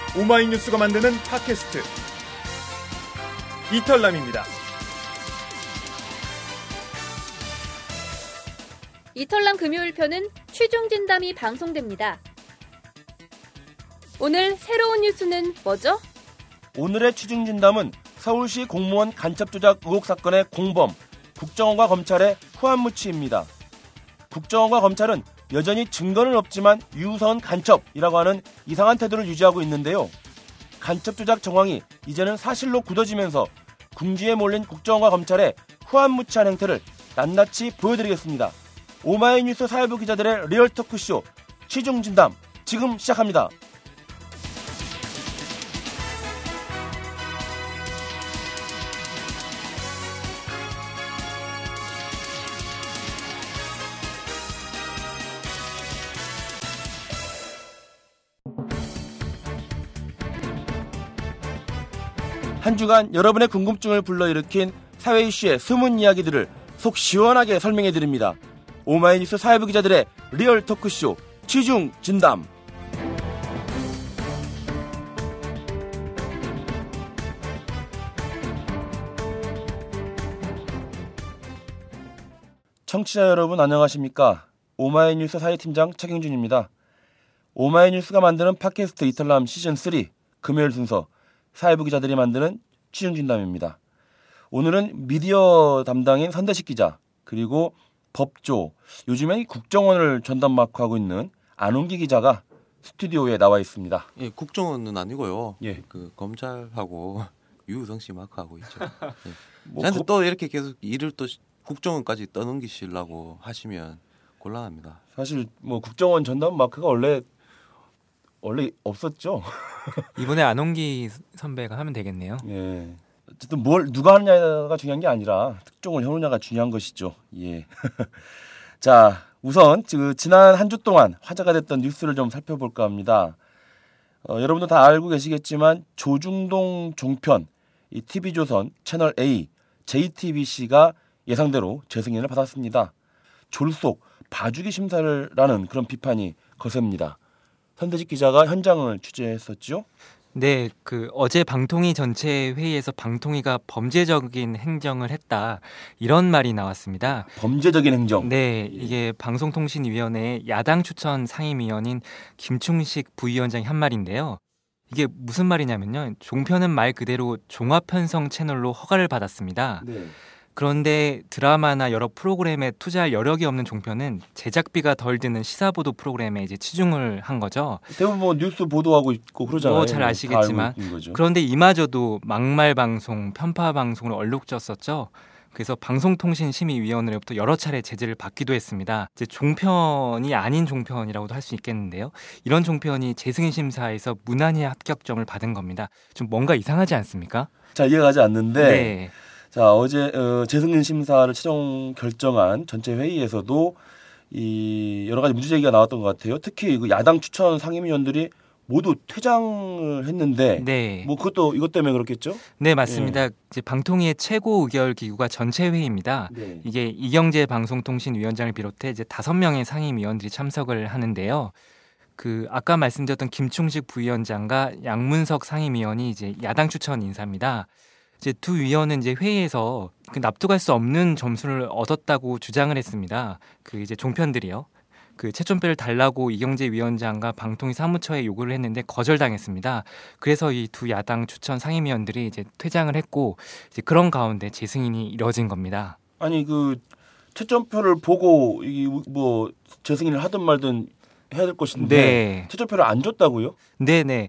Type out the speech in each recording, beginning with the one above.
오마이뉴스가 만드는 팟캐스트 이털남입니다. 이털남 금요일 편은 취중진담이 방송됩니다. 오늘 새로운 뉴스는 뭐죠? 오늘의 취중진담은 서울시 공무원 간첩조작 의혹 사건의 공범, 국정원과 검찰의 후안무치입니다. 국정원과 검찰은 여전히 증거는 없지만 유선 간첩이라고 하는 이상한 태도를 유지하고 있는데요. 간첩조작 정황이 이제는 사실로 굳어지면서 궁지에 몰린 국정원과 검찰의 후안무치한 행태를 낱낱이 보여드리겠습니다. 오마이뉴스 사회부 기자들의 리얼 토크쇼 취중진담 지금 시작합니다. 한 주간 여러분의 궁금증을 불러일으킨 사회 이슈의 숨은 이야기들을 속 시원하게 설명해드립니다. 오마이뉴스 사회부 기자들의 리얼 토크쇼 취중진담. 청취자 여러분 안녕하십니까? 오마이뉴스 사회팀장 최경준입니다. 오마이뉴스가 만드는 팟캐스트 이털남 시즌3 금요일 순서 사회부 기자들이 만드는 취중진담입니다. 오늘은 미디어 담당인 선대식 기자, 그리고 법조, 요즘에 국정원을 전담 마크하고 있는 안웅기 기자가 스튜디오에 나와 있습니다. 예, 국정원은 아니고요. 예. 그 검찰하고 유우성 씨 마크하고 있죠. 예. 저한테 또 이렇게 계속 일을 또 국정원까지 떠넘기시려고 하시면 곤란합니다. 사실 뭐 국정원 전담 마크가 원래 없었죠. 이번에 안홍기 선배가 하면 되겠네요. 예. 어쨌든 누가 하느냐가 중요한 게 아니라 특종을 해오느냐가 중요한 것이죠. 예. 자, 우선 지난 한 주 동안 화제가 됐던 뉴스를 좀 살펴볼까 합니다. 여러분도 다 알고 계시겠지만 조중동 종편, 이 TV조선 채널 A, JTBC가 예상대로 재승인을 받았습니다. 졸속 봐주기 심사라는 그런 비판이 거셉니다. 선대식 기자가 현장을 취재했었죠. 네, 어제 방통위 전체 회의에서 방통위가 범죄적인 행정을 했다, 이런 말이 나왔습니다. 범죄적인 행정. 네, 이게 방송통신위원회의 야당 추천 상임위원인 김충식 부위원장이 한 말인데요. 이게 무슨 말이냐면요, 종편은 말 그대로 종합편성 채널로 허가를 받았습니다. 네. 그런데 드라마나 여러 프로그램에 투자할 여력이 없는 종편은 제작비가 덜 드는 시사보도 프로그램에 이제 치중을 한 거죠. 대부분 뭐 뉴스 보도하고 있고 그러잖아요. 잘 아시겠지만. 그런데 이마저도 막말 방송, 편파 방송을 얼룩졌었죠. 그래서 방송통신심의위원회로부터 여러 차례 제재를 받기도 했습니다. 이제 종편이 아닌 종편이라고도 할 수 있겠는데요. 이런 종편이 재승인 심사에서 무난히 합격점을 받은 겁니다. 좀 뭔가 이상하지 않습니까? 자, 이해가지 않는데. 네. 자, 어제 재승인 심사를 최종 결정한 전체 회의에서도 이 여러 가지 문제 제기가 나왔던 것 같아요. 특히 그 야당 추천 상임위원들이 모두 퇴장을 했는데, 네. 뭐 그것도 이것 때문에 그렇겠죠? 네, 맞습니다. 이제 방통위의 최고 의결 기구가 전체 회의입니다. 네. 이게 이경재 방송통신위원장을 비롯해 이제 5명의 상임위원들이 참석을 하는데요. 아까 말씀드렸던 김충식 부위원장과 양문석 상임위원이 이제 야당 추천 인사입니다. 이제 두 위원은 이제 회의에서 납득할 수 없는 점수를 얻었다고 주장을 했습니다. 이제 종편들이요. 채점표를 달라고 이경재 위원장과 방통위 사무처에 요구를 했는데 거절당했습니다. 그래서 이 두 야당 추천 상임위원들이 이제 퇴장을 했고, 이제 그런 가운데 재승인이 이뤄진 겁니다. 아니 채점표를 보고 뭐 재승인을 하든 말든 해야 될 것인데, 네. 채점표를 안 줬다고요? 네네.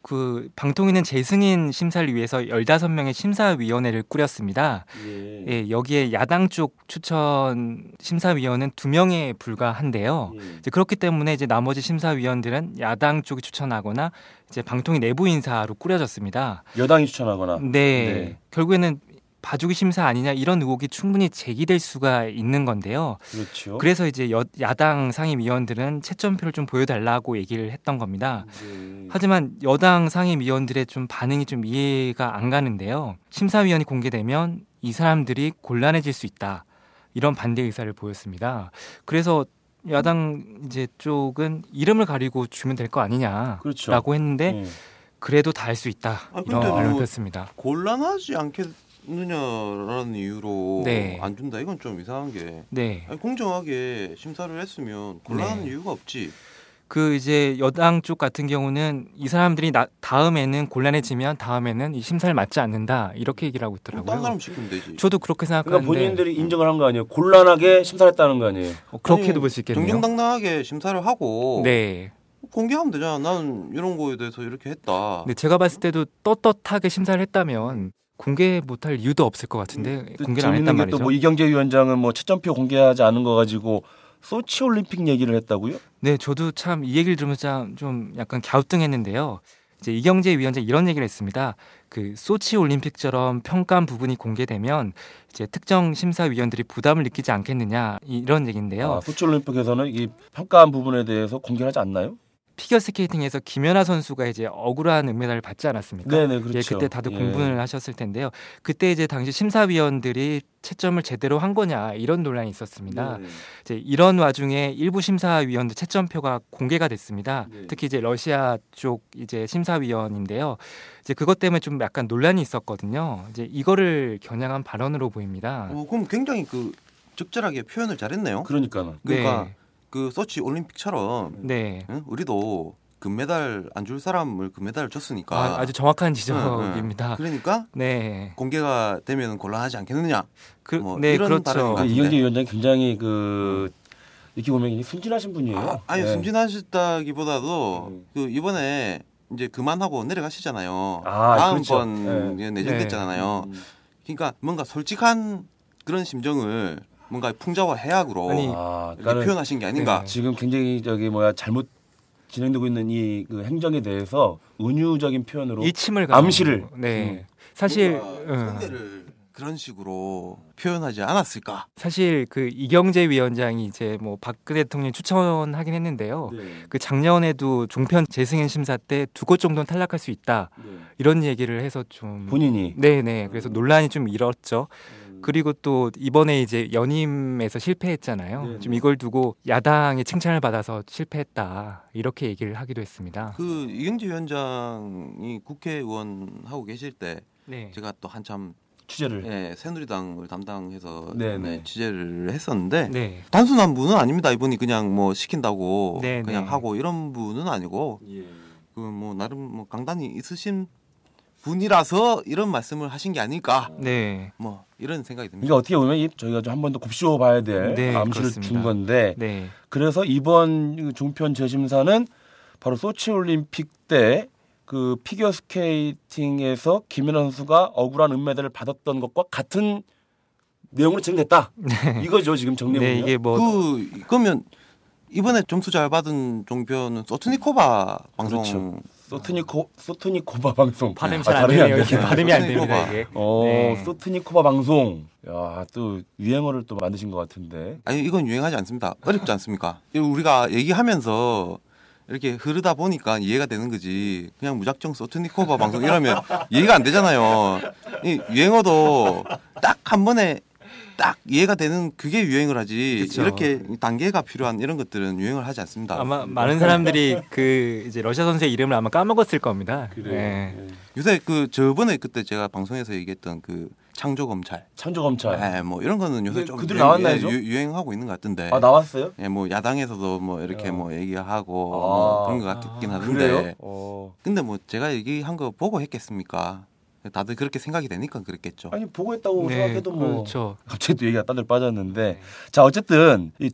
방통위는 재승인 심사를 위해서 15명의 심사위원회를 꾸렸습니다. 예. 예, 여기에 야당 쪽 추천 심사위원은 2명에 불과한데요. 예. 이제 그렇기 때문에 이제 나머지 심사위원들은 야당 쪽이 추천하거나 이제 방통위 내부 인사로 꾸려졌습니다. 여당이 추천하거나. 네. 결국에는 봐주기 심사 아니냐, 이런 의혹이 충분히 제기될 수가 있는 건데요. 그렇죠. 그래서 이제 야당 상임위원들은 채점표를 좀 보여달라고 얘기를 했던 겁니다. 하지만 여당 상임위원들의 좀 반응이 좀 이해가 안 가는데요. 심사위원이 공개되면 이 사람들이 곤란해질 수 있다, 이런 반대 의사를 보였습니다. 그래서 야당 이제 쪽은 이름을 가리고 주면 될 거 아니냐라고 그렇죠. 했는데 그래도 다 할 수 있다. 이런 근데 말을 뭐 폈습니다. 곤란하지 않겠느냐라는 이유로 네. 안 준다. 이건 좀 이상한 게 네. 아니, 공정하게 심사를 했으면 곤란한 네. 이유가 없지. 그 이제 여당 쪽 같은 경우는 이 사람들이 다음에는 곤란해지면 다음에는 이 심사를 맡지 않는다 이렇게 얘기를 하고 그럼 딴 있더라고요. 사람 시키면 되지. 저도 그렇게 그러니까 생각하는데 본인들이 인정을 한 거 아니에요. 곤란하게 심사했다는 거 아니에요. 그렇게도 아니, 볼 수 있겠네요. 정정당당하게 심사를 하고 네. 공개하면 되잖아. 나는 이런 거에 대해서 이렇게 했다. 근데 제가 봤을 때도 떳떳하게 심사를 했다면 공개 못할 이유도 없을 것 같은데 공개를 안 했단 재밌는 게 말이죠. 또 뭐 이경재 위원장은 뭐 채점표 공개하지 않은 거 가지고 소치 올림픽 얘기를 했다고요? 네, 저도 참 이 얘기를 들으면서 좀 약간 갸우뚱했는데요. 이제 이경재 위원장이 이런 얘기를 했습니다. 그 소치 올림픽처럼 평가한 부분이 공개되면 이제 특정 심사위원들이 부담을 느끼지 않겠느냐 이런 얘기인데요. 아, 소치 올림픽에서는 이 평가한 부분에 대해서 공개하지 않나요? 피겨 스케이팅에서 김연아 선수가 이제 억울한 은메달을 받지 않았습니까? 네네 그렇죠. 예, 그때 다들 예. 공분을 하셨을 텐데요. 그때 이제 당시 심사위원들이 채점을 제대로 한 거냐 이런 논란이 있었습니다. 네. 이제 이런 와중에 일부 심사위원들 채점표가 공개가 됐습니다. 네. 특히 이제 러시아 쪽 이제 심사위원인데요. 이제 그것 때문에 좀 약간 논란이 있었거든요. 이제 이거를 겨냥한 발언으로 보입니다. 그럼 굉장히 그 적절하게 표현을 잘했네요. 그러니까는. 그러니까 네. 그 소치 올림픽처럼 네. 응? 우리도 금메달 안 줄 사람을 금메달을 줬으니까 아주 정확한 지적입니다. 그러니까 네. 공개가 되면 곤란하지 않겠느냐. 뭐 네, 이런 그렇죠. 발언인 것 같은데. 이경재 위원장이 굉장히 그 이렇게 보면 굉장히 순진하신 분이에요. 아니 네. 순진하셨다기보다도 그 이번에 이제 그만하고 내려가시잖아요. 아, 다음번 그렇죠. 내정됐잖아요. 그러니까 뭔가 솔직한 그런 심정을 뭔가 풍자와 해악으로 아니, 이렇게 표현하신 게 아닌가. 네. 지금 굉장히 잘못 진행되고 있는 이 그 행정에 대해서 은유적인 표현으로 일침을 암시를. 네. 사실 상대를 그런 식으로 표현하지 않았을까? 사실 그 이경재 위원장이 이제 뭐 박근혜 대통령 추천하긴 했는데요. 네. 그 작년에도 종편 재승인 심사 때 2곳 정도는 탈락할 수 있다 이런 얘기를 해서 좀 본인이 네네 그래서 논란이 좀 일었죠. 그리고 또 이번에 이제 연임에서 실패했잖아요. 네네. 좀 이걸 두고 야당의 칭찬을 받아서 실패했다 이렇게 얘기를 하기도 했습니다. 그 이경재 위원장이 국회의원 하고 계실 때 네. 제가 또 한참 취재를 새누리당을 담당해서 네네. 취재를 했었는데 네. 단순한 분은 아닙니다. 이분이 그냥 뭐 시킨다고 네, 그냥 네. 하고 이런 분은 아니고 예. 그 뭐 나름 뭐 강단이 있으신 분이라서 이런 말씀을 하신 게 아닐까. 네. 뭐 이런 생각이 듭니다. 이게 어떻게 보면 저희가 좀 한 번 더 곱씹어 봐야 될 네, 암시를 그렇습니다. 준 건데 네. 그래서 이번 종편 재심사는 바로 소치 올림픽 때 그 피겨 스케이팅에서 김연아 선수가 억울한 은메달을 받았던 것과 같은 내용으로 진행됐다. 이거죠 지금 정리해 보면. 네, 이게 뭐 그러면 이번에 점수 잘 받은 종편은 소트니코바 방송 그렇죠. 소트니코바 방송. 발음이 아, 잘 안 발음이 되네요. 안 이게 되네. 발음이 안 소트니코바. 됩니다. 이게. 네. 소트니코바 방송. 야, 또 유행어를 또 만드신 것 같은데. 아니 이건 유행하지 않습니다. 어렵지 않습니까? 우리가 얘기하면서 이렇게 흐르다 보니까 이해가 되는 거지. 그냥 무작정 소트니코바 방송 이러면 이해가 안 되잖아요. 이 유행어도 딱 한 번에 딱 이해가 되는 그게 유행을 하지. 그쵸. 이렇게 단계가 필요한 이런 것들은 유행을 하지 않습니다. 아마 많은 사람들이 그 이제 러시아 선수의 이름을 아마 까먹었을 겁니다. 네. 요새 그 저번에 그때 제가 방송에서 얘기했던 그 창조 검찰, 창조검찰. 뭐 이런 거는 요새 좀 그들이 나왔나요, 좀? 유행하고 있는 것 같은데. 아 나왔어요? 예, 뭐 야당에서도 뭐 이렇게 뭐 얘기하고 아. 뭐 그런 것 같긴 하던데. 그래요? 근데 뭐 제가 얘기한 거 보고 했겠습니까? 다들 그렇게 생각이 되니까 그랬겠죠. 아니 보고 했다고 네, 생각해도 뭐 그렇죠. 갑자기 또 얘기가 딴 데로 빠졌는데 자 어쨌든 이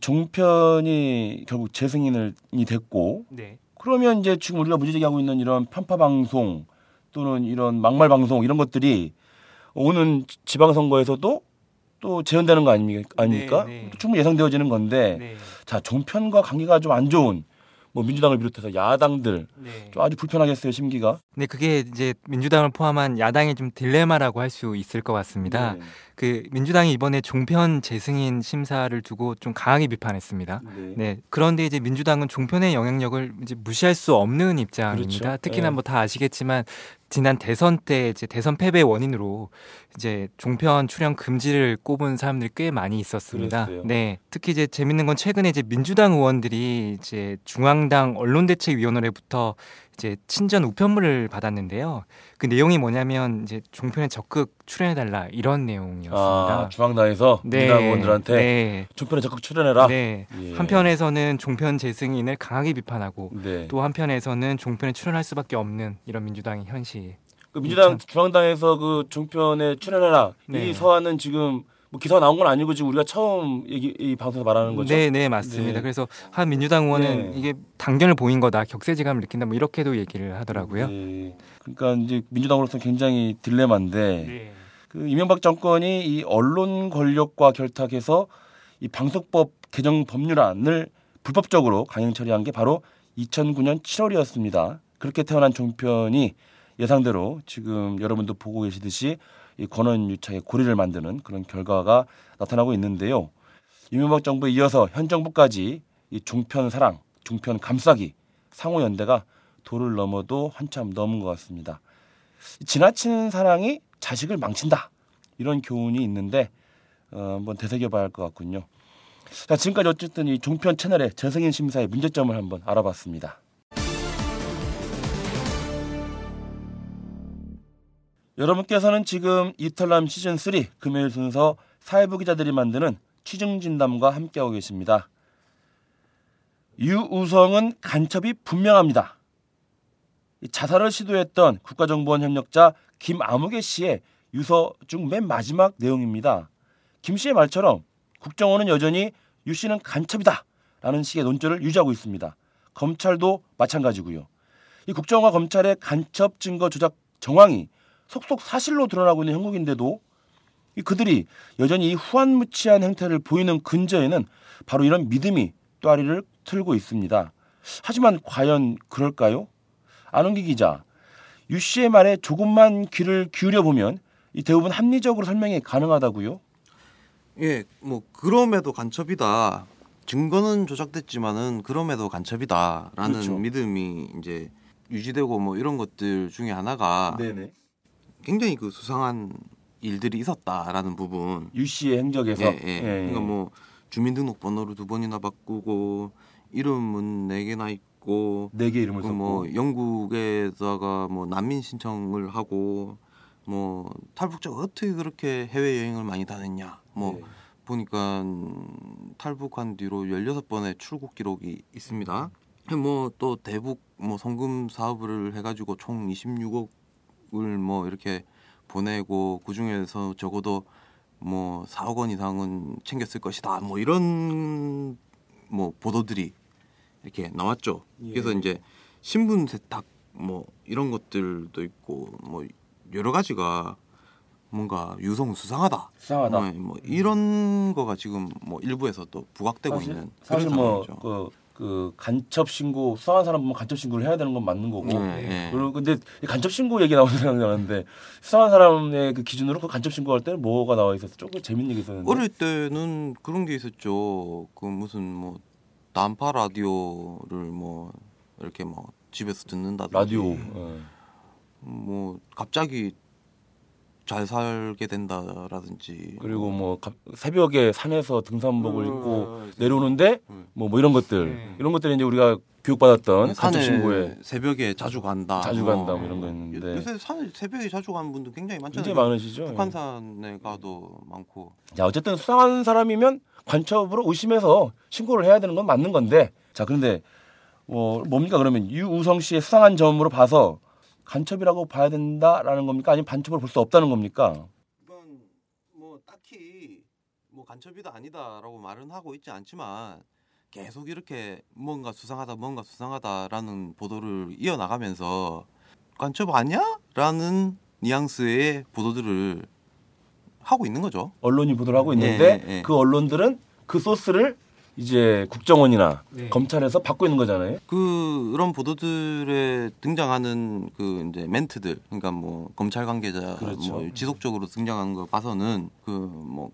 종편이 결국 재승인이 됐고 네. 그러면 이제 지금 우리가 문제제기하고 있는 이런 편파 방송 또는 이런 막말 방송 이런 것들이 오는 지방선거에서도 또 재현되는 거 아닙니까? 네. 충분히 예상되어지는 건데 네. 자 종편과 관계가 좀 안 좋은 뭐 민주당을 비롯해서 야당들 네. 좀 아주 불편하겠어요 심기가. 네, 그게 이제 민주당을 포함한 야당의 좀 딜레마라고 할 수 있을 것 같습니다. 네. 그 민주당이 이번에 종편 재승인 심사를 두고 좀 강하게 비판했습니다. 네. 네. 그런데 이제 민주당은 종편의 영향력을 이제 무시할 수 없는 입장입니다. 그렇죠. 특히나 네. 뭐 다 아시겠지만 지난 대선 때 이제 대선 패배의 원인으로 이제 종편 출연 금지를 꼽은 사람들이 꽤 많이 있었습니다. 그랬어요. 네. 특히 이제 재밌는 건 최근에 이제 민주당 의원들이 이제 중앙당 언론대책위원회부터 이제 친전 우편물을 받았는데요. 그 내용이 뭐냐면 이제 종편에 적극 출연해달라 이런 내용이었습니다. 중앙당에서 민주당 의원들한테 네. 종편에 적극 출연해라. 네. 예. 한편에서는 종편 재승인을 강하게 비판하고 네. 또 한편에서는 종편에 출연할 수밖에 없는 이런 민주당의 현실. 그 민주당 중앙당에서 그 종편에 출연해라 네. 이 서한은 지금 뭐 기사가 나온 건 아니고 지금 우리가 처음 이 방송에서 말하는 거죠. 네, 맞습니다. 네. 그래서 한 민주당 의원은 네. 이게 단견을 보인 거다, 격세지감을 느낀다, 뭐 이렇게도 얘기를 하더라고요. 네. 그러니까 이제 민주당으로서 굉장히 딜레마인데 네. 그 이명박 정권이 이 언론 권력과 결탁해서 이 방송법 개정 법률안을 불법적으로 강행 처리한 게 바로 2009년 7월이었습니다. 그렇게 태어난 종편이 예상대로 지금 여러분도 보고 계시듯이 이 권한 유착의 고리를 만드는 그런 결과가 나타나고 있는데요. 이명박 정부에 이어서 현 정부까지 이 종편 사랑, 종편 감싸기, 상호 연대가 도를 넘어도 한참 넘은 것 같습니다. 지나치는 사랑이 자식을 망친다 이런 교훈이 있는데 한번 되새겨봐야 할 것 같군요. 자, 지금까지 어쨌든 이 종편 채널의 재승인 심사의 문제점을 한번 알아봤습니다. 여러분께서는 지금 이털남 시즌3 금요일 순서 사회부 기자들이 만드는 취중진담과 함께하고 계십니다. 유우성은 간첩이 분명합니다. 자살을 시도했던 국가정보원 협력자 김아무개 씨의 유서 중 맨 마지막 내용입니다. 김 씨의 말처럼 국정원은 여전히 유 씨는 간첩이다 라는 식의 논조를 유지하고 있습니다. 검찰도 마찬가지고요. 이 국정원과 검찰의 간첩 증거 조작 정황이 속속 사실로 드러나고 있는 형국인데도 그들이 여전히 이 후안무치한 행태를 보이는 근저에는 바로 이런 믿음이 또아리를 틀고 있습니다. 하지만 과연 그럴까요? 안홍기 기자, 유 씨의 말에 조금만 귀를 기울여 보면 이 대부분 합리적으로 설명이 가능하다고요? 예, 뭐 그럼에도 간첩이다. 증거는 조작됐지만은 그럼에도 간첩이다라는 그렇죠. 믿음이 이제 유지되고 뭐 이런 것들 중에 하나가 네네. 굉장히 그 수상한 일들이 있었다라는 부분. 유 씨의 행적에서. 예. 그러니까 뭐 주민등록번호를 2번이나 바꾸고 이름은 4개나 있고 4개 이름을 썼고. 뭐 영국에다가 뭐 난민 신청을 하고 뭐 탈북자가 어떻게 그렇게 해외 여행을 많이 다녔냐. 뭐 네. 보니까 탈북한 뒤로 16번의 출국 기록이 있습니다. 뭐 또 대북 뭐 송금 사업을 해가지고 총 26억을 뭐 이렇게 보내고 그 중에서 적어도 뭐 4억 원 이상은 챙겼을 것이다. 뭐 이런 뭐 보도들이 이렇게 나왔죠. 그래서 이제 신분 세탁 뭐 이런 것들도 있고 뭐 여러 가지가 뭔가 유성 수상하다. 수상하다. 뭐 이런 거가 지금 뭐 일부에서 또 부각되고 있는 사실 그런 뭐 상황이죠. 그 간첩 신고 수상한 사람 보면 간첩 신고를 해야 되는 건 맞는 거고. 네. 그리고 근데 간첩 신고 얘기 나오는 생각나는데 수상한 사람의 그 기준으로 그 간첩 신고할 때는 뭐가 나와 있었어? 조금 재밌는 얘기 있었는데. 어릴 때는 그런 게 있었죠. 그 무슨 뭐 단파 라디오를 뭐 이렇게 뭐 집에서 듣는다든지 라디오. 뭐 갑자기 잘 살게 된다라든지 그리고 뭐 새벽에 산에서 등산복을 입고 내려오는데 뭐 이런 것들 이런 것들이 이제 우리가 교육받았던 간첩 산에 신고에 새벽에 자주 간다. 뭐 이런 거 있는데 요새 산에 새벽에 자주 가는 분들 굉장히 많잖아요. 굉장히 많으시죠. 북한산에 가도 많고. 자, 어쨌든 수상한 사람이면 간첩으로 의심해서 신고를 해야 되는 건 맞는 건데. 자, 그런데 뭡니까 그러면 유우성 씨의 수상한 점으로 봐서 간첩이라고 봐야 된다라는 겁니까? 아니면 간첩으로 볼 수 없다는 겁니까? 이건 뭐 딱히 뭐 간첩이다 아니다라고 말은 하고 있지 않지만 계속 이렇게 뭔가 수상하다라는 보도를 이어나가면서 간첩 아니야? 라는 뉘앙스의 보도들을 하고 있는 거죠. 언론이 보도를 하고 있는데 예. 그 언론들은 그 소스를 이제 국정원이나 네. 검찰에서 받고 있는 거잖아요. 그런 보도들에 등장하는 그 이제 멘트들, 그러니까 뭐 검찰 관계자 그렇죠. 뭐 지속적으로 등장하는 거 봐서는 그 뭐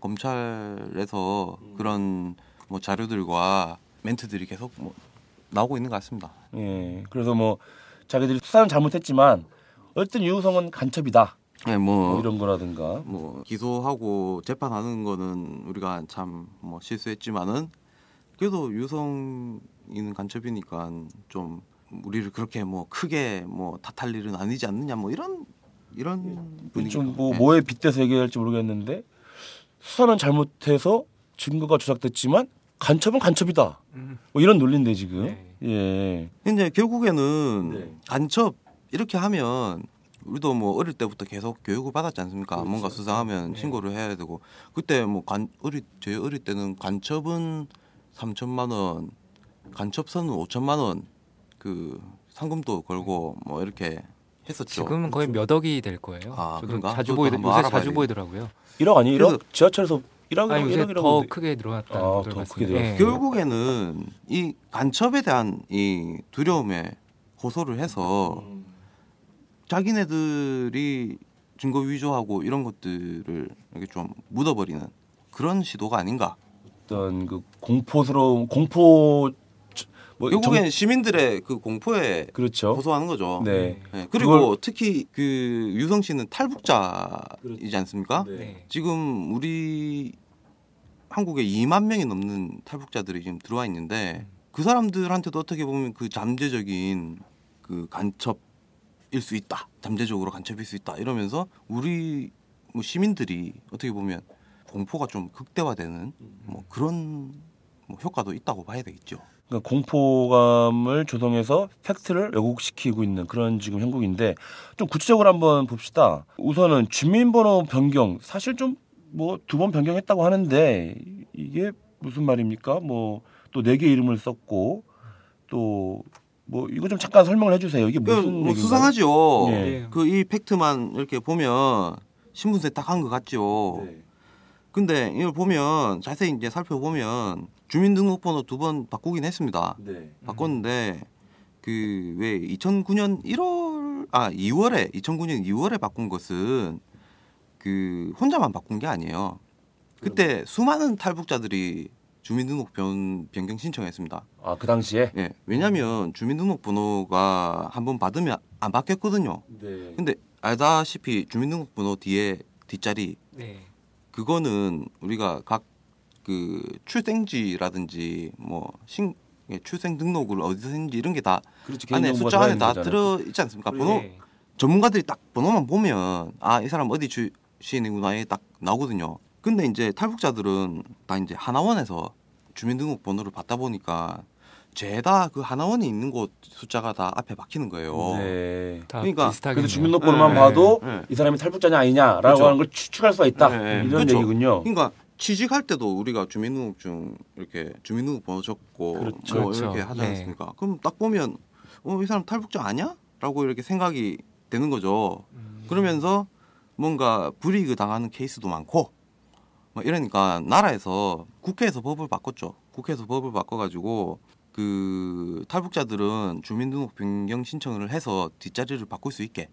검찰에서 그런 뭐 자료들과 멘트들이 계속 뭐 나오고 있는 것 같습니다. 예. 그래서 뭐 자기들이 수사는 잘못했지만 어쨌든 유우성은 간첩이다. 네, 뭐 이런 거라든가. 뭐 기소하고 재판하는 거는 우리가 참 뭐 실수했지만은 그래도 유성이는 간첩이니까 좀 우리를 그렇게 뭐 크게 뭐 탓할 일은 아니지 않느냐 뭐 이런 분위기. 좀 뭐에 빗대서 얘기할지 모르겠는데 수사는 잘못해서 증거가 조작됐지만 간첩은 간첩이다. 뭐 이런 논리인데 지금. 네. 예. 근데 결국에는 네. 간첩 이렇게 하면 우리도 뭐 어릴 때부터 계속 교육을 받았지 않습니까? 그렇죠. 뭔가 수상하면 네. 신고를 해야 되고 그때 뭐 저희 어릴 때는 간첩은 3천만 원, 간첩선은 5천만 원 그 상금도 걸고 뭐 이렇게 했었죠. 지금은 거의 몇 억이 될 거예요. 아, 저도 그런가? 자주 그것도 보이 한번 요새 알아봐야 자주 되겠네. 보이더라고요. 1억 아니 1억? 그래서- 지하철에서 1억 아니 요새 1억이라고 더 크게 늘어났다는 아, 걸 더 크게 말씀드려요. 늘었어요. 예. 결국에는 이 간첩에 대한 이 두려움에 호소를 해서 자기네들이 증거 위조하고 이런 것들을 이렇게 좀 묻어버리는 그런 시도가 아닌가. 어떤 그 공포스러운 공포 뭐 결국엔 시민들의 그 공포에 그렇죠. 호소하는 거죠. 네. 네, 그리고 그걸- 특히 그 유성 씨는 탈북자이지 않습니까? 네. 지금 우리 한국에 2만 명이 넘는 탈북자들이 지금 들어와 있는데 그 사람들한테도 어떻게 보면 그 잠재적인 그 간첩일 수 있다. 잠재적으로 간첩일 수 있다. 이러면서 우리 뭐 시민들이 어떻게 보면 공포가 좀 극대화되는 뭐 그런 뭐 효과도 있다고 봐야 되겠죠. 그러니까 공포감을 조성해서 팩트를 왜곡시키고 있는 그런 지금 형국인데 좀 구체적으로 한번 봅시다. 우선은 주민번호 변경 사실 좀 뭐 2번 변경했다고 하는데 이게 무슨 말입니까? 뭐 또 4개 이름을 썼고 또 뭐 이거 좀 잠깐 설명을 해주세요. 이게 무슨 뭐 얘기인가요? 수상하죠. 예. 그 이 팩트만 이렇게 보면 신분세 딱 한 것 같죠. 네. 근데 이걸 보면 자세히 이제 살펴보면 주민등록번호 2번 바꾸긴 했습니다. 네. 바꿨는데 그 왜 2009년 2월에 바꾼 것은 그 혼자만 바꾼 게 아니에요. 그때 수많은 탈북자들이 주민등록 변경 신청했습니다. 아, 그 당시에? 예, 왜냐하면 주민등록번호가 한번 받으면 안 바뀌었거든요. 네. 근데 알다시피 주민등록번호 뒤에 뒷자리 네. 그거는 우리가 각 그 출생지라든지 뭐 출생 등록을 어디서 했는지 이런 게 다 그렇지. 안에 개인정보가 숫자 안에 들어있는 다 거잖아요. 들어 있지 않습니까? 번호 네. 전문가들이 딱 번호만 보면 아, 이 사람 어디 출신이구나 이게 딱 나오거든요. 근데 이제 탈북자들은 다 이제 하나원에서 주민등록번호를 받다 보니까 죄다 그 하나원에 있는 곳 숫자가 다 앞에 박히는 거예요. 네. 다 그러니까 비슷하게 그래서 주민등록번호만 네, 봐도 네. 이 사람이 탈북자냐 아니냐라고 그렇죠. 하는 걸 추측할 수가 있다. 네, 네. 이런 그렇죠. 얘기군요. 그러니까 취직할 때도 우리가 주민등록증 이렇게 주민등록번호 적고 그렇죠. 뭐 그렇죠. 이렇게 하지 네. 않습니까? 그럼 딱 보면 이 사람 탈북자 아니야? 라고 이렇게 생각이 되는 거죠. 그러면서 뭔가 불이익을 당하는 케이스도 많고 뭐 이러니까 나라에서 국회에서 법을 바꿨죠. 국회에서 법을 바꿔가지고 그 탈북자들은 주민등록 변경 신청을 해서 뒷자리를 바꿀 수 있게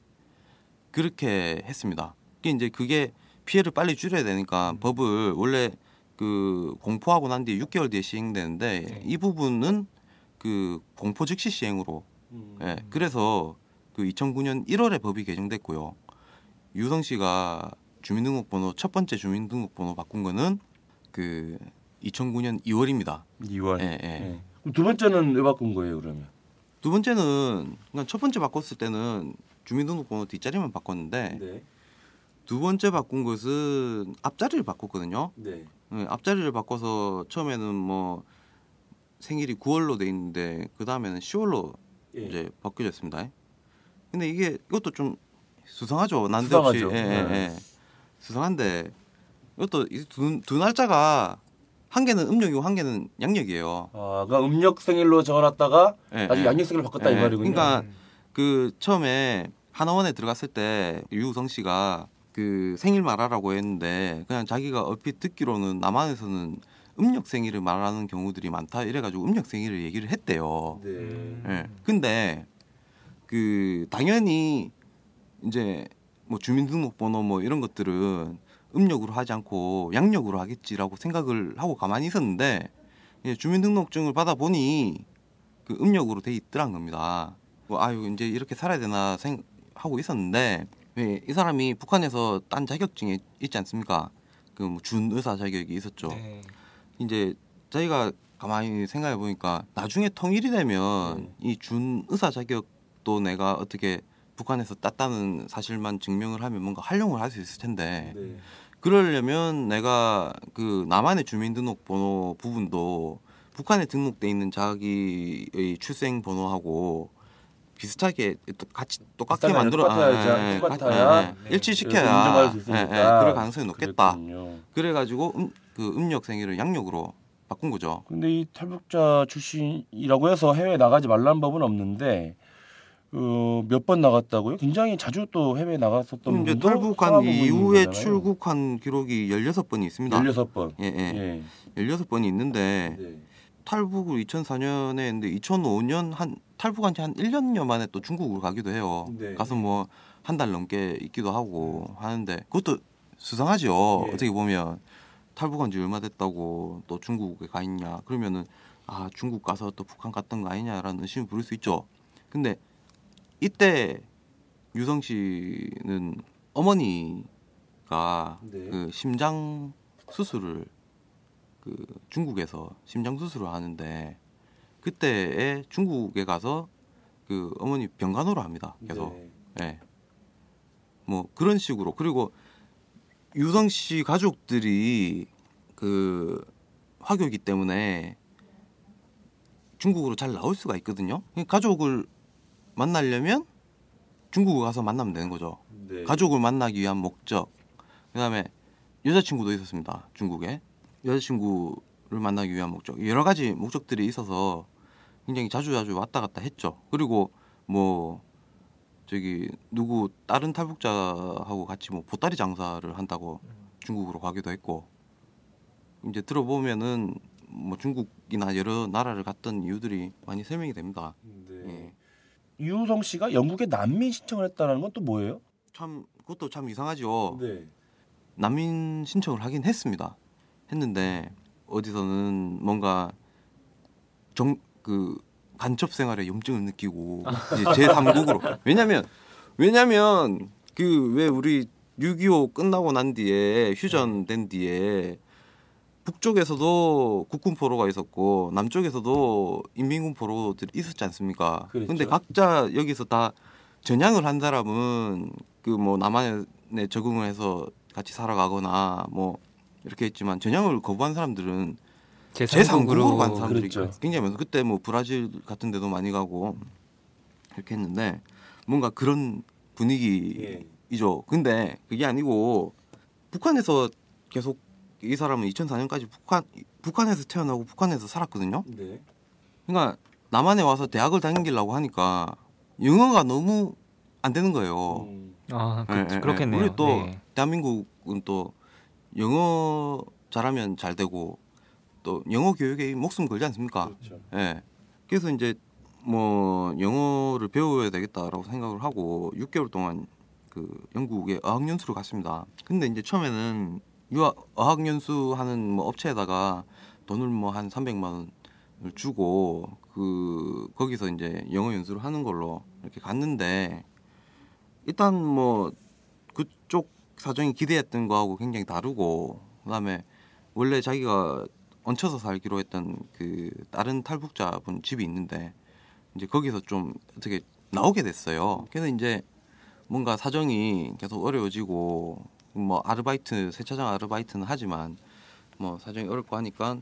그렇게 했습니다. 그게 피해를 빨리 줄여야 되니까 법을 원래 그 공포하고 난 뒤에 6개월 뒤에 시행되는데 네. 이 부분은 그 공포 즉시 시행으로 예, 그래서 그 2009년 1월에 법이 개정됐고요. 유성 씨가 주민등록번호 첫 번째 주민등록번호 바꾼 거는 그 2009년 2월입니다. 2월. 예, 예. 네. 그럼 두 번째는 왜 바꾼 거예요, 그러면? 두 번째는 그러니까 첫 번째 바꿨을 때는 주민등록번호 뒷자리만 바꿨는데 네. 두 번째 바꾼 것은 앞자리를 바꿨거든요. 네. 네, 앞자리를 바꿔서 처음에는 뭐 생일이 9월로 돼 있는데 그 다음에는 10월로 예. 이제 바뀌어졌습니다. 근데 이것도 좀 수상하죠. 난데없이 수상하죠. 네. 수상한데 이것도 두 날짜가 한 개는 음력이고 한 개는 양력이에요. 아, 그러니까 음력 생일로 적어놨다가 예, 나중에 예. 양력 생일로 바꿨다 이 예, 말이군요. 그러니까 그 처음에 하나원에 들어갔을 때 유우성 씨가 그 생일 말하라고 했는데 그냥 자기가 얼핏 듣기로는 남한에서는 음력 생일을 말하는 경우들이 많다 이래가지고 음력 생일을 얘기를 했대요. 네. 예. 근데 그 당연히 이제 뭐 주민등록번호 뭐 이런 것들은 음력으로 하지 않고 양력으로 하겠지라고 생각을 하고 가만히 있었는데 주민등록증을 받아 보니 그 음력으로 돼 있더란 겁니다. 아유 이제 이렇게 살아야 되나 생각하고 있었는데 이 사람이 북한에서 딴 자격증이 있지 않습니까? 그 뭐 준 의사 자격이 있었죠. 네. 이제 자기가 가만히 생각해 보니까 나중에 통일이 되면 이 준 의사 자격도 내가 어떻게 북한에서 땄다는 사실만 증명을 하면 뭔가 활용을 할 수 있을 텐데 그러려면 내가 그 남한의 주민등록번호 부분도 북한에 등록돼 있는 자기의 출생번호하고 비슷하게 같이 똑같게 만들어 똑같아야 일치시켜야 인정할 수 있으니까. 그럴 가능성이 높겠다. 그랬군요. 그래가지고 그 음력 생일을 양력으로 바꾼 거죠. 근데 이 탈북자 출신이라고 해서 해외에 나가지 말라는 법은 없는데 몇 번 나갔다고요? 굉장히 자주 또 해외에 나갔었던 이제 분도 탈북한 이후에 거잖아요. 출국한 기록이 16번이 있습니다. 16번. 예. 16번이 있는데 네. 탈북을 2004년에 했는데 2005년 탈북한 지 한 1년여 만에 또 중국을 가기도 해요. 네. 가서 뭐 한 달 넘게 있기도 하고 하는데 그것도 수상하죠. 예. 어떻게 보면 탈북한 지 얼마 됐다고 또 중국에 가 있냐. 그러면은 아 중국 가서 또 북한 갔던 거 아니냐라는 의심을 부를 수 있죠. 근데 이때 유성 씨는 어머니가 네. 그 심장 수술을 그 중국에서 심장 수술을 하는데 그때에 중국에 가서 그 어머니 병간호를 합니다. 계속. 네. 예. 뭐 그런 식으로 그리고 유성 씨 가족들이 그 화교이기 때문에 중국으로 잘 나올 수가 있거든요. 가족을 만나려면 중국에 가서 만나면 되는 거죠. 네. 가족을 만나기 위한 목적. 그다음에 여자친구도 있었습니다. 중국에. 여자친구를 만나기 위한 목적. 여러 가지 목적들이 있어서 굉장히 자주 왔다 갔다 했죠. 그리고 뭐 저기 누구 다른 탈북자하고 같이 뭐 보따리 장사를 한다고 중국으로 가기도 했고 이제 들어보면은 뭐 중국이나 여러 나라를 갔던 이유들이 많이 설명이 됩니다. 네. 예. 유성 씨가 영국에 난민 신청을 했다는 건 또 뭐예요? 참 그것도 참 이상하죠. 네. 난민 신청을 하긴 했습니다. 했는데 어디서는 뭔가 그 간첩 생활에 염증을 느끼고 이제 제3국으로 왜냐면 그 왜 우리 6.25 끝나고 난 뒤에 휴전된 뒤에 북쪽에서도 국군 포로가 있었고 남쪽에서도 인민군 포로들이 있었지 않습니까? 그렇죠. 근데 각자 여기서 다 전향을 한 사람은 그 뭐 남한에 적응을 해서 같이 살아가거나 뭐 이렇게 했지만 전향을 거부한 사람들은 제3국으로 간 사람들이 그렇죠. 굉장히 많아서 그때 뭐 브라질 같은 데도 많이 가고 이렇게 했는데 뭔가 그런 분위기이죠. 근데 그게 아니고 북한에서 계속 이 사람은 2004년까지 북한에서 태어나고 북한에서 살았거든요. 네. 그러니까 남한에 와서 대학을 다니려고 하니까 영어가 너무 안 되는 거예요. 아, 예. 그렇겠네요. 우리 또 네. 대한민국은 또 영어 잘하면 잘 되고 또 영어 교육에 목숨 걸지 않습니까? 그렇죠. 예. 그래서 이제 뭐 영어를 배워야 되겠다라고 생각을 하고 6개월 동안 그 영국에 어학연수를 갔습니다. 근데 이제 처음에는 어학연수 하는 뭐 업체에다가 돈을 뭐 한 300만 원을 주고 그 거기서 이제 영어 연수를 하는 걸로 이렇게 갔는데 일단 뭐 그쪽 사정이 기대했던 거하고 굉장히 다르고 그다음에 원래 자기가 얹혀서 살기로 했던 그 다른 탈북자분 집이 있는데 이제 거기서 좀 어떻게 나오게 됐어요. 그래서 이제 뭔가 사정이 계속 어려워지고 뭐 아르바이트 세차장 아르바이트는 하지만 뭐 사정이 어렵고 하니까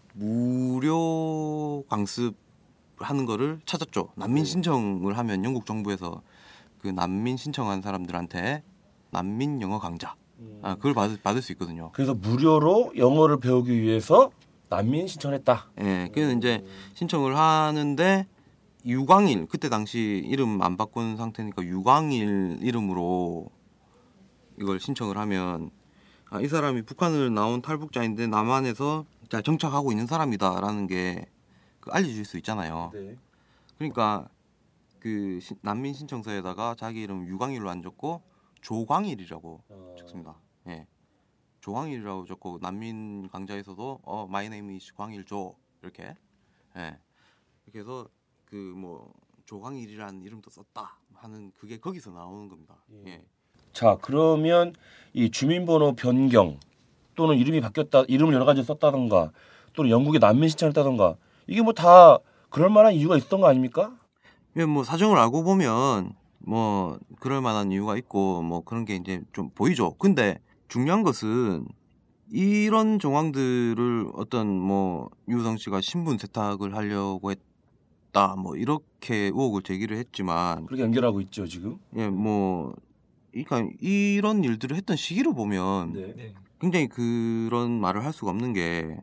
무료 강습하는 거를 찾았죠. 난민 신청을 하면 영국 정부에서 그 난민 신청한 사람들한테 난민 영어 강좌 그걸 받을 수 있거든요. 그래서 무료로 영어를 배우기 위해서 난민 신청했다. 예, 그래서 이제 신청을 하는데 유광일 그때 당시 이름 안 바꾼 상태니까 유광일 이름으로 이걸 신청을 하면 이 사람이 북한을 나온 탈북자인데 남한에서 잘 정착하고 있는 사람이다라는 게 알려줄 수 있잖아요. 네. 그러니까 그 난민 신청서에다가 자기 이름 유광일로 안 적고 조광일이라고 적습니다. 예. 조광일이라고 적고 난민 강좌에서도 my name is 광일조 이렇게 예. 이렇게 해서 그 뭐 조광일이라는 이름도 썼다 하는 그게 거기서 나오는 겁니다. 예. 자, 그러면 이 주민번호 변경 또는 이름이 바뀌었다, 이름을 여러 가지 썼다던가 또는 영국에 난민 신청했다던가 이게 뭐 다 그럴 만한 이유가 있었던 거 아닙니까? 예, 뭐 사정을 알고 보면 뭐 그럴 만한 이유가 있고 뭐 그런 게 이제 좀 보이죠. 근데 중요한 것은 이런 정황들을 어떤 뭐 유우성 씨가 신분 세탁을 하려고 했다 뭐 이렇게 의혹을 제기를 했지만 그렇게 연결하고 있죠 지금. 예, 뭐 그러니까 이런 일들을 했던 시기를 보면 네. 굉장히 그런 말을 할 수가 없는 게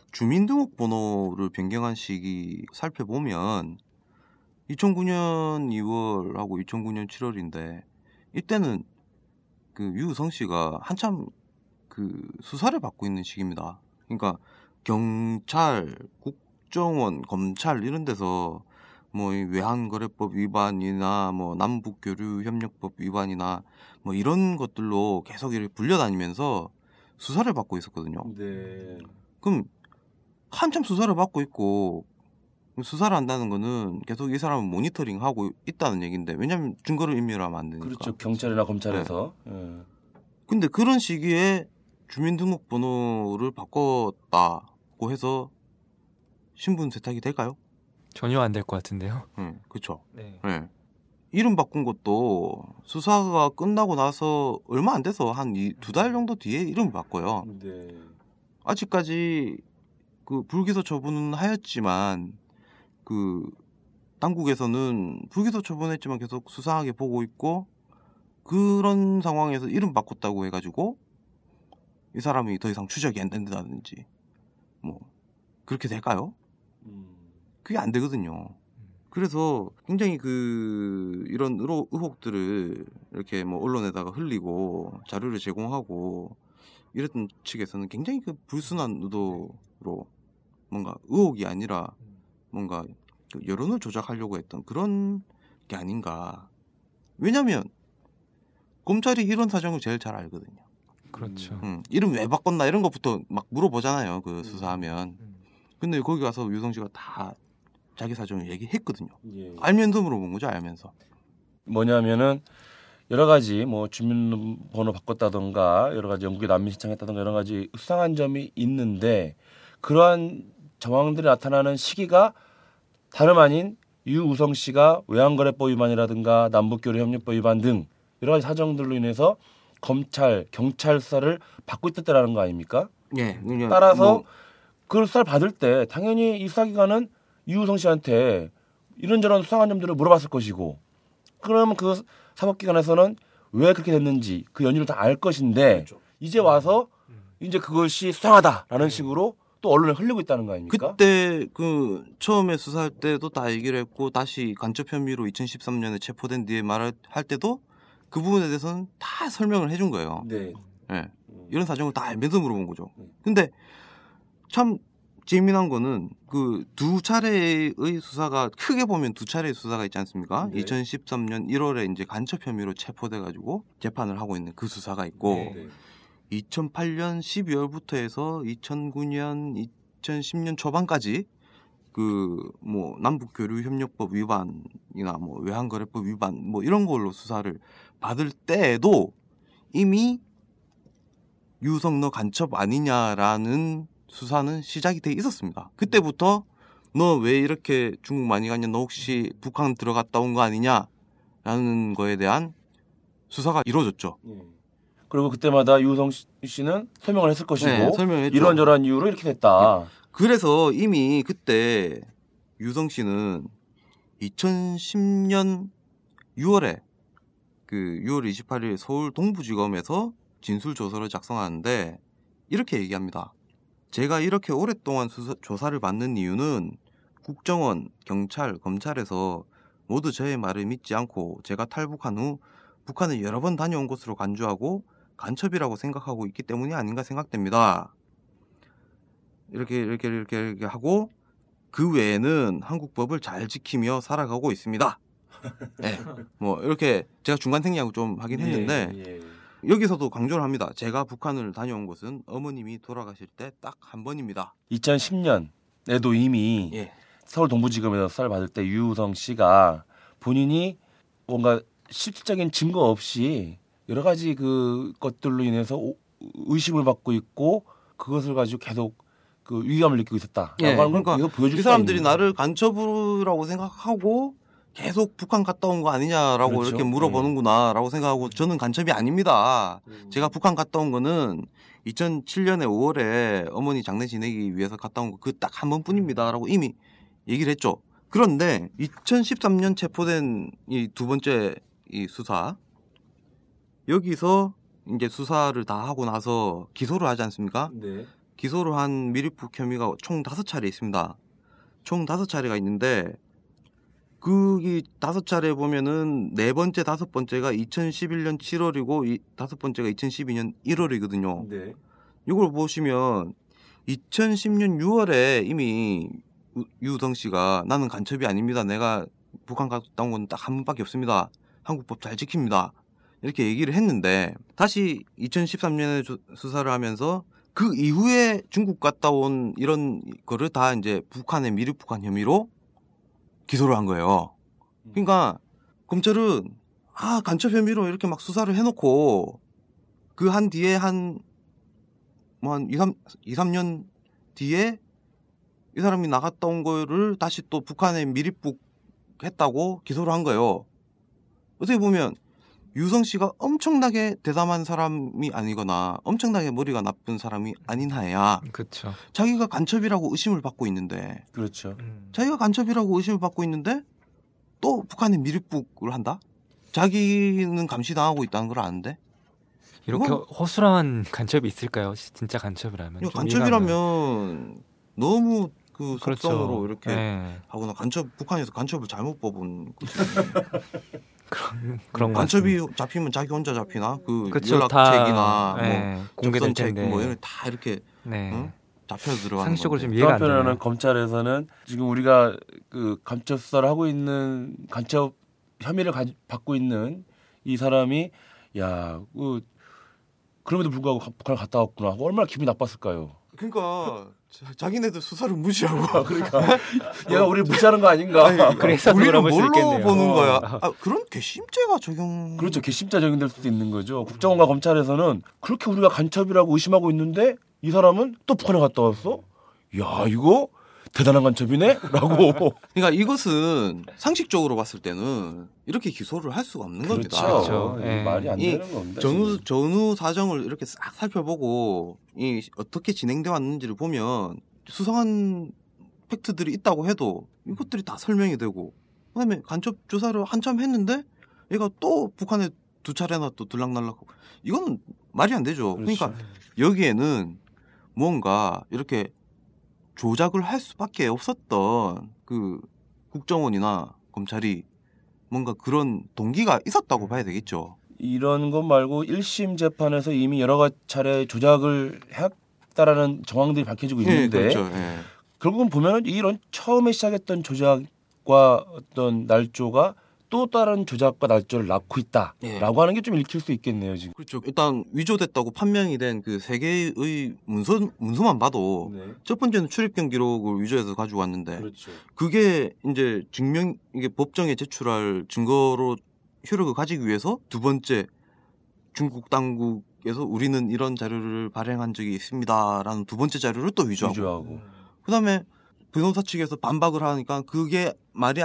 주민등록번호를 변경한 시기 살펴보면 2009년 2월하고 2009년 7월인데 이때는 그 유우성 씨가 한참 그 수사를 받고 있는 시기입니다. 그러니까 경찰, 국정원, 검찰 이런 데서 뭐 외환거래법 위반이나 뭐 남북교류협력법 위반이나 뭐 이런 것들로 계속 이렇게 불려다니면서 수사를 받고 있었거든요. 네. 그럼 한참 수사를 받고 있고 수사를 한다는 거는 계속 이 사람을 모니터링하고 있다는 얘기인데 왜냐하면 증거를 인멸하면 안 되니까. 그렇죠. 경찰이나 검찰에서. 예. 근데 그런 시기에 주민등록번호를 바꿨다고 해서 신분 세탁이 될까요? 전혀 안 될 것 같은데요. 그렇죠. 네. 네. 이름 바꾼 것도 수사가 끝나고 나서 얼마 안 돼서 한 2달 정도 뒤에 이름을 바꿔요. 네. 아직까지 그 불기소 처분은 하였지만 그 당국에서는 불기소 처분했지만 계속 수상하게 보고 있고 그런 상황에서 이름 바꿨다고 해가지고 이 사람이 더 이상 추적이 안 된다든지 뭐 그렇게 될까요? 그게 안 되거든요. 그래서 굉장히 그 이런 의혹들을 이렇게 뭐 언론에다가 흘리고 자료를 제공하고 이랬던 측에서는 굉장히 그 불순한 의도로 뭔가 의혹이 아니라 뭔가 그 여론을 조작하려고 했던 그런 게 아닌가. 왜냐하면 검찰이 이런 사정을 제일 잘 알거든요. 그렇죠. 이름 왜 바꿨나 이런 것부터 막 물어보잖아요. 그 수사하면. 근데 거기 가서 유성 씨가 다 자기 사정을 얘기했거든요. 예. 알면서 물어본 거죠. 알면서. 뭐냐면은 여러 가지 뭐 주민번호 바꿨다던가 여러 가지 영국에 난민 신청했다던가 여러 가지 수상한 점이 있는데 그러한 정황들이 나타나는 시기가 다름 아닌 유우성 씨가 외환거래법 위반이라든가 남북교류협력법 위반 등 여러 가지 사정들로 인해서 검찰, 경찰 수사를 받고 있을 때라는 거 아닙니까? 예. 따라서 그 수사를 받을 때 당연히 이 수사기관은 유우성 씨한테 이런저런 수상한 점들을 물어봤을 것이고 그러면 그 사법기관에서는 왜 그렇게 됐는지 그 연유를 다 알 것인데 그렇죠. 이제 와서 이제 그것이 수상하다라는 식으로 또 언론에 흘리고 있다는 거 아닙니까? 그때 그 처음에 수사할 때도 다 얘기를 했고 다시 간첩 혐의로 2013년에 체포된 뒤에 말을 할 때도 그 부분에 대해서는 다 설명을 해준 거예요. 네. 예. 이런 사정을 다 알면서 물어본 거죠. 근데 참 재미난 거는 그 두 차례의 수사가 크게 보면 두 차례의 수사가 있지 않습니까? 네. 2013년 1월에 이제 간첩 혐의로 체포돼 가지고 재판을 하고 있는 그 수사가 있고 네. 2008년 12월부터 해서 2009년 2010년 초반까지 그 뭐 남북교류협력법 위반이나 뭐 외환거래법 위반 뭐 이런 걸로 수사를 받을 때에도 이미 유성 너 간첩 아니냐라는 수사는 시작이 돼 있었습니다. 그때부터 너 왜 이렇게 중국 많이 갔냐? 너 혹시 북한 들어갔다 온 거 아니냐라는 거에 대한 수사가 이루어졌죠. 그리고 그때마다 유우성 씨는 설명을 했을 것이고 네, 설명했죠. 이런저런 이유로 이렇게 됐다. 그래서 이미 그때 유성 씨는 2010년 6월에 그 6월 28일 서울 동부지검에서 진술조서를 작성하는데 이렇게 얘기합니다. 제가 이렇게 오랫동안 조사를 받는 이유는 국정원, 경찰, 검찰에서 모두 저의 말을 믿지 않고 제가 탈북한 후 북한을 여러 번 다녀온 것으로 간주하고 간첩이라고 생각하고 있기 때문이 아닌가 생각됩니다. 이렇게 하고 그 외에는 한국 법을 잘 지키며 살아가고 있습니다. 네. 뭐 이렇게 제가 중간 생략을 좀 하긴 했는데 예. 여기서도 강조를 합니다. 제가 북한을 다녀온 것은 어머님이 돌아가실 때 딱 한 번입니다. 2010년에도 이미 예. 서울 동부지검에서 수사를 받을 때 유우성 씨가 본인이 뭔가 실질적인 증거 없이 여러 가지 그 것들로 인해서 의심을 받고 있고 그것을 가지고 계속 그 위기감을 느끼고 있었다. 예, 그러니까 이거 보여줄 이 수가 사람들이 있는 나를 간첩이라고 생각하고 계속 북한 갔다 온 거 아니냐라고 그렇죠. 이렇게 물어보는구나라고 생각하고 저는 간첩이 아닙니다. 제가 북한 갔다 온 거는 2007년에 5월에 어머니 장례 지내기 위해서 갔다 온 거 그 딱 한 번뿐입니다라고 이미 얘기를 했죠. 그런데 2013년 체포된 이 두 번째 이 수사 여기서 이제 수사를 다 하고 나서 기소를 하지 않습니까? 네. 기소를 한 미리북 혐의가 총 5차례 있습니다. 총 5차례가 있는데 그 5차례 보면은 네 번째, 5번째가 2011년 7월이고 이 5번째가 2012년 1월이거든요. 네. 이걸 보시면 2010년 6월에 이미 유우성 씨가 나는 간첩이 아닙니다. 내가 북한 갔다 온 건 딱 한 번밖에 없습니다. 한국법 잘 지킵니다. 이렇게 얘기를 했는데 다시 2013년에 수사를 하면서 그 이후에 중국 갔다 온 이런 거를 다 이제 북한의 미립북한 혐의로 기소를 한 거예요. 그러니까 검찰은 간첩 혐의로 이렇게 막 수사를 해놓고 그 한 뒤에 한 2, 3년 뒤에 이 사람이 나갔다 온 거를 다시 또 북한에 미립북 했다고 기소를 한 거예요. 어떻게 보면 유성 씨가 엄청나게 대담한 사람이 아니거나 엄청나게 머리가 나쁜 사람이 아닌 하에야 그렇죠. 자기가 간첩이라고 의심을 받고 있는데 그렇죠. 자기가 간첩이라고 의심을 받고 있는데 또 북한에 미립북을 한다? 자기는 감시당하고 있다는 걸 아는데 이렇게 허술한 간첩이 있을까요? 진짜 간첩이라면. 좀 간첩이라면 너무 그 그렇죠. 속성으로 이렇게 네. 하거나 북한에서 간첩을 잘못 뽑은 거지. 그런 간첩이 잡히면 자기 혼자 잡히나? 그 그쵸, 연락책이나 네, 뭐 공개될 접선책 텐데. 뭐 이런 다 이렇게 네. 응? 잡혀 들어가는 상식적으로 건데. 좀 또 이해가 안 한편으로는 되는. 검찰에서는 지금 우리가 그 간첩 수사를 하고 있는 간첩 혐의를 받고 있는 이 사람이 그럼에도 불구하고 북한을 갔다 왔구나. 얼마나 기분이 나빴을까요? 그러니까 자기네들 수사를 무시하고 그러니까 얘가 우리 무시하는 거 아닌가? 그래서 우리는 물어볼 수 뭘로 있겠네요. 보는 거야? 그런 괘씸죄가 적용. 그렇죠. 괘씸죄 적용될 수도 있는 거죠. 국정원과 검찰에서는 그렇게 우리가 간첩이라고 의심하고 있는데 이 사람은 또 북한에 갔다 왔어? 야, 이거 대단한 간첩이네? 라고. 그러니까 이것은 상식적으로 봤을 때는 이렇게 기소를 할 수가 없는 겁니다. 그렇죠. 이게 예. 말이 안 이 되는 겁니다. 지금. 전후 사정을 이렇게 싹 살펴보고 어떻게 진행돼 왔는지를 보면 수상한 팩트들이 있다고 해도 이것들이 다 설명이 되고 그다음에 간첩 조사를 한참 했는데 얘가 또 북한에 2차례나 또 들락날락하고 이거는 말이 안 되죠. 그렇죠. 그러니까 여기에는 뭔가 이렇게 조작을 할 수밖에 없었던 그 국정원이나 검찰이 뭔가 그런 동기가 있었다고 봐야 되겠죠. 이런 것 말고 1심 재판에서 이미 여러 차례 조작을 했다라는 정황들이 밝혀지고 있는데 그렇죠. 예. 결국은 보면은 이런 처음에 시작했던 조작과 어떤 날조가 또 다른 조작과 날조를 낳고 있다라고 예. 하는 게 좀 읽힐 수 있겠네요 지금. 그렇죠. 일단 위조됐다고 판명이 된 그 세 개의 문서만 봐도 네. 첫 번째는 출입경 기록을 위조해서 가지고 왔는데 그렇죠. 그게 이제 이게 법정에 제출할 증거로 효력을 가지기 위해서 두 번째 중국 당국에서 우리는 이런 자료를 발행한 적이 있습니다라는 두 번째 자료를 또 위조하고. 그다음에 변호사 측에서 반박을 하니까 그게 말이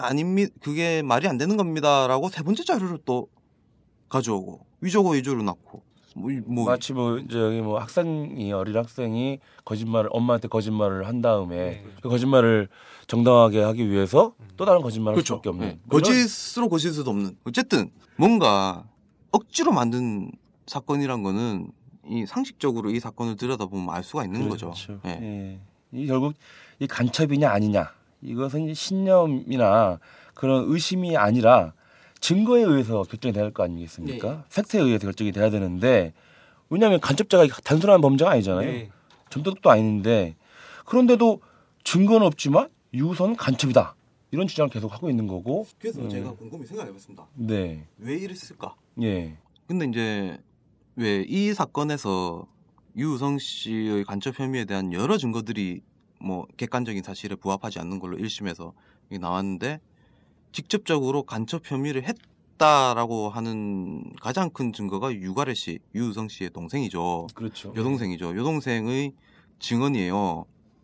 안 되는 겁니다라고 세 번째 자료를 또 가져오고 위조고 위조를 낳고 마치 저기 어린 학생이 엄마한테 거짓말을 한 다음에 그 거짓말을 정당하게 하기 위해서 또 다른 거짓말을 할 그렇죠. 수밖에 없는. 네. 거짓으로 거짓을 수도 없는. 어쨌든 뭔가 억지로 만든 사건이란 거는 이 상식적으로 이 사건을 들여다보면 알 수가 있는 거죠. 네. 예. 이 결국 이 간첩이냐 아니냐 이것은 신념이나 그런 의심이 아니라 증거에 의해서 결정이 돼야 할 거 아니겠습니까? 네. 팩트에 의해서 결정이 돼야 되는데 왜냐하면 간첩자가 단순한 범죄가 아니잖아요. 네. 점도둑도 아닌데 그런데도 증거는 없지만 유우선은 간첩이다 이런 주장을 계속 하고 있는 거고. 그래서 제가 곰곰이 생각해봤습니다. 네. 왜 이랬을까? 예. 근데 이제 왜 이 사건에서 유우성 씨의 간첩 혐의에 대한 여러 증거들이 객관적인 사실에 부합하지 않는 걸로 1심에서 나왔는데 직접적으로 간첩 혐의를 했다라고 하는 가장 큰 증거가 유가래 씨, 유우성 씨의 동생이죠. 그렇죠. 여동생이죠. 여동생의 증언이에요.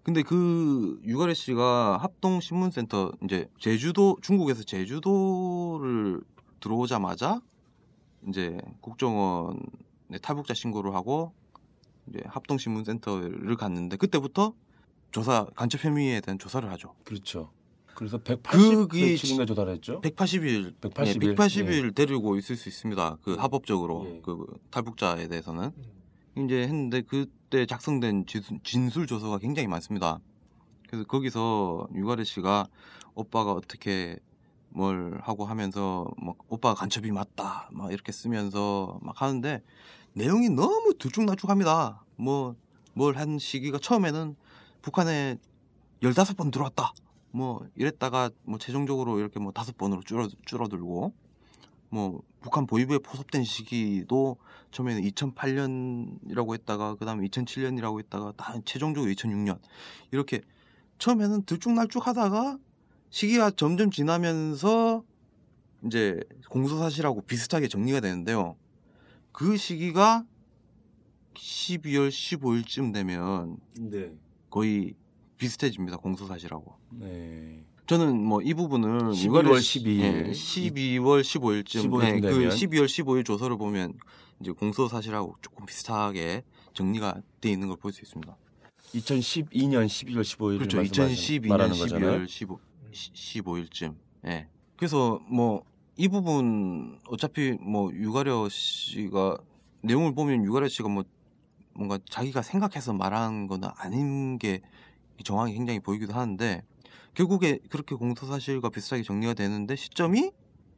근데 그 유가래 씨가 합동신문센터 이제 제주도 중국에서 제주도를 들어오자마자 이제 국정원에 탈북자 신고를 하고 이제 합동신문센터를 갔는데 그때부터 조사 간첩 혐의에 대한 조사를 하죠. 그렇죠. 그래서 180일 그게 치인가 조사를 했죠. 180일 180일 데리고 있을 수 있습니다. 그 합법적으로 그 탈북자에 대해서는 이제 했는데 그때 작성된 진술 조서가 굉장히 많습니다. 그래서 거기서 유가래 씨가 오빠가 어떻게 뭘 하고 하면서 막 오빠가 간첩이 맞다 막 이렇게 쓰면서 막 하는데 내용이 너무 들쭉날쭉합니다. 뭐 뭘 한 시기가 처음에는 북한에 15번 들어왔다. 뭐 이랬다가 뭐 최종적으로 이렇게 뭐 5번으로 줄어들고 뭐 북한 보위부에 포섭된 시기도 처음에는 2008년이라고 했다가 그다음에 2007년이라고 했다가 다 최종적으로 2006년 이렇게 처음에는 들쭉날쭉하다가 시기가 점점 지나면서 이제 공소사실하고 비슷하게 정리가 되는데요. 그 시기가 12월 15일쯤 되면 네. 거의 비슷해집니다. 공소사실하고. 네. 저는 뭐 이 부분을 12월 12일, 12월 15일쯤 15일 그 되면. 12월 15일 조서를 보면 이제 공소사실하고 조금 비슷하게 정리가 돼 있는 걸 볼 수 있습니다. 2012년 12월 15일 그렇죠. 2012년 말하는 12월 거잖아요. 15일쯤. 예. 그래서 뭐 이 부분 어차피 뭐 유가려 씨가 내용을 보면 유가려 씨가 뭐 뭔가 자기가 생각해서 말한 건 아닌 게 정황이 굉장히 보이기도 하는데 결국에 그렇게 공소사실과 비슷하게 정리가 되는데 시점이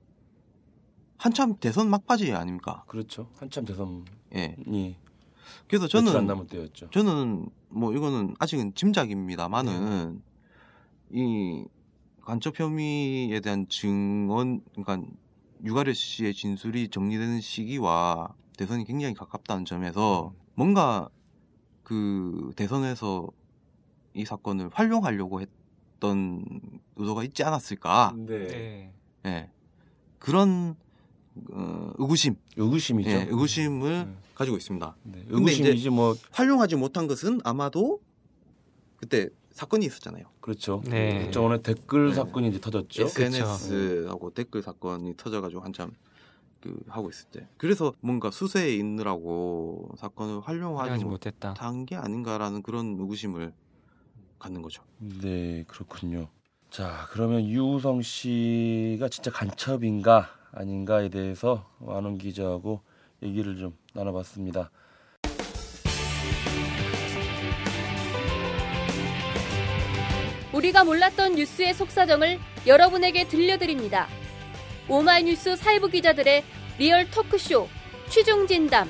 한참 대선 막바지 아닙니까? 그렇죠. 한참 대선이 예. 며칠 그래서 안 저는 남은 때였죠. 뭐 이거는 아직은 짐작입니다만은 이 간첩 혐의에 대한 증언, 그러니까 유가래 씨의 진술이 정리되는 시기와 대선이 굉장히 가깝다는 점에서 뭔가 그 대선에서 이 사건을 활용하려고 했던 의도가 있지 않았을까? 네. 예. 그런 의구심이죠. 예, 의구심을 가지고 있습니다. 네. 근데 이제 의구심이지 뭐 활용하지 못한 것은 아마도 그때 사건이 있었잖아요. 그렇죠. 네. 국정원의 댓글 네. 사건이 이제 터졌죠. SNS하고 댓글 사건이 터져가지고 한참 그 하고 있을 때. 그래서 뭔가 수세에 있느라고 사건을 활용하지 활용하지 못했다. 못한 게 아닌가라는 그런 의구심을 갖는 거죠. 네, 그렇군요. 자, 그러면 유우성 씨가 진짜 간첩인가 아닌가에 대해서 안원 기자하고 얘기를 좀 나눠봤습니다. 우리가 몰랐던 뉴스의 속사정을 여러분에게 들려드립니다. 오마이뉴스 사회부 기자들의 리얼 토크쇼 취중진담.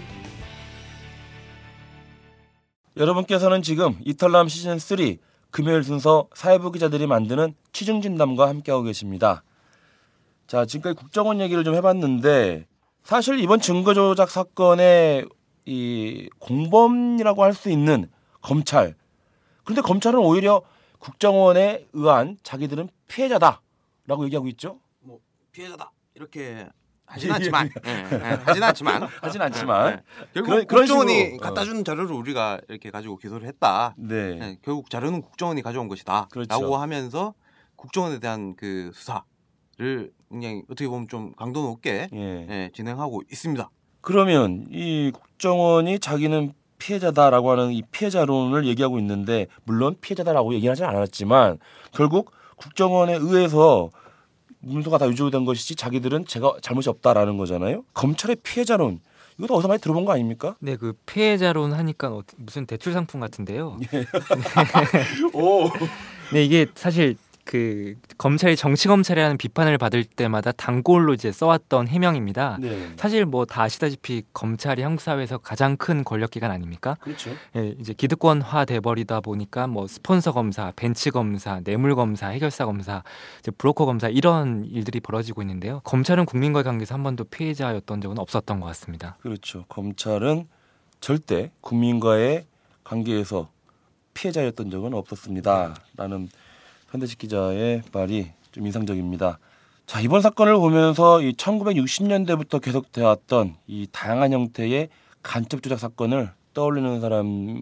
여러분께서는 지금 이털남 시즌3 금요일 순서 사회부 기자들이 만드는 취중진담과 함께하고 계십니다. 자, 지금까지 국정원 얘기를 좀 해봤는데 사실 이번 증거조작 사건의 이 공범이라고 할 수 있는 검찰, 그런데 검찰은 오히려 국정원에 의한 자기들은 피해자다라고 얘기하고 있죠. 뭐 피해자다 이렇게 하진 않지만, 하진 않지만, 결국 그런 국정원이 식으로, 갖다 준 자료를 우리가 이렇게 가지고 기소를 했다. 네, 결국 자료는 국정원이 가져온 것이다. 그렇죠. 라고 하면서 국정원에 대한 그 수사를 굉장히 어떻게 보면 좀 강도 높게 진행하고 있습니다. 그러면 이 국정원이 자기는 피해자다라고 하는 이 피해자론을 얘기하고 있는데 물론 피해자다라고 얘기하지 않았지만 결국 국정원에 의해서 문서가 다 유조된 것이지 자기들은 제가 잘못이 없다라는 거잖아요. 검찰의 피해자론 이것도 어디서 많이 들어본 거 아닙니까? 네, 그 피해자론 하니까 무슨 대출 상품 같은데요. 오. 네, 이게 사실 그 검찰이 정치 검찰이라는 비판을 받을 때마다 단골로 이제 써왔던 해명입니다. 네. 사실 뭐 다 아시다시피 검찰이 한국 사회에서 가장 큰 권력 기관 아닙니까? 그렇죠. 예, 이제 기득권화 돼버리다 보니까 뭐 스폰서 검사, 벤치 검사, 뇌물 검사, 해결사 검사, 이제 브로커 검사 이런 일들이 벌어지고 있는데요. 검찰은 국민과의 관계에서 한 번도 피해자였던 적은 없었던 것 같습니다. 그렇죠. 검찰은 절대 국민과의 관계에서 피해자였던 적은 없었습니다라는 현대식 기자의 말이 좀 인상적입니다. 자, 이번 사건을 보면서 이 1960년대부터 계속되었던 이 다양한 형태의 간첩 조작 사건을 떠올리는 사람이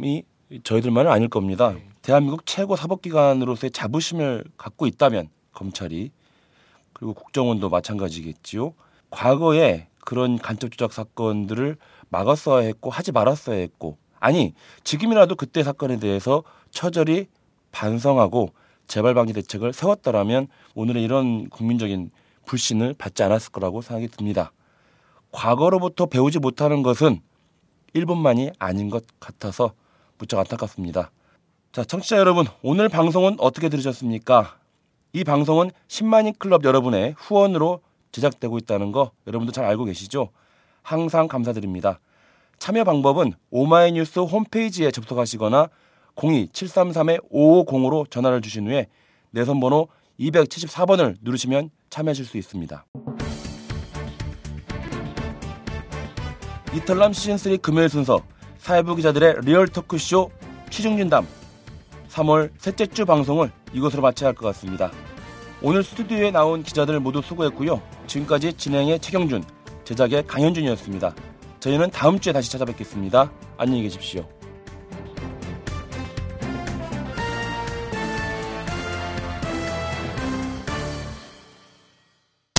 저희들만은 아닐 겁니다. 대한민국 최고 사법기관으로서의 자부심을 갖고 있다면 검찰이, 그리고 국정원도 마찬가지겠지요. 과거에 그런 간첩 조작 사건들을 막았어야 했고 하지 말았어야 했고, 아니 지금이라도 그때 사건에 대해서 처절히 반성하고 재발 방지 대책을 세웠더라면 오늘의 이런 국민적인 불신을 받지 않았을 거라고 생각이 듭니다. 과거로부터 배우지 못하는 것은 일본만이 아닌 것 같아서 무척 안타깝습니다. 자, 청취자 여러분, 오늘 방송은 어떻게 들으셨습니까? 이 방송은 10만인 클럽 여러분의 후원으로 제작되고 있다는 거 여러분도 잘 알고 계시죠? 항상 감사드립니다. 참여 방법은 오마이뉴스 홈페이지에 접속하시거나 02-733-5505로 전화를 주신 후에 내선번호 274번을 누르시면 참여하실 수 있습니다. 이탈남 시즌3 금요일 순서 사회부 기자들의 리얼 토크쇼 취중진담 3월 셋째 주 방송을 이것으로 마쳐야 할 것 같습니다. 오늘 스튜디오에 나온 기자들 모두 수고했고요. 지금까지 진행의 최경준, 제작의 강현준이었습니다. 저희는 다음 주에 다시 찾아뵙겠습니다. 안녕히 계십시오.